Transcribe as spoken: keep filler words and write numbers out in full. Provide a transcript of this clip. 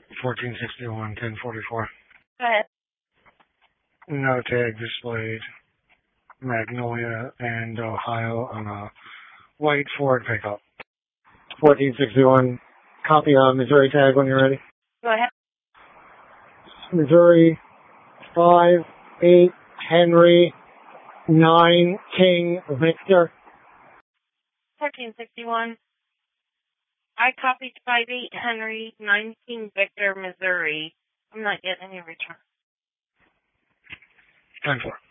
fourteen sixty-one, ten forty-four. Go ahead. No tag displayed. Magnolia and Ohio on a white Ford pickup. fourteen sixty-one. Copy on Missouri tag when you're ready. Go ahead. Missouri five eight Henry nine King Victor. fourteen sixty-one. I copied five eight Henry nine King Victor, Missouri. I'm not getting any return. ten four.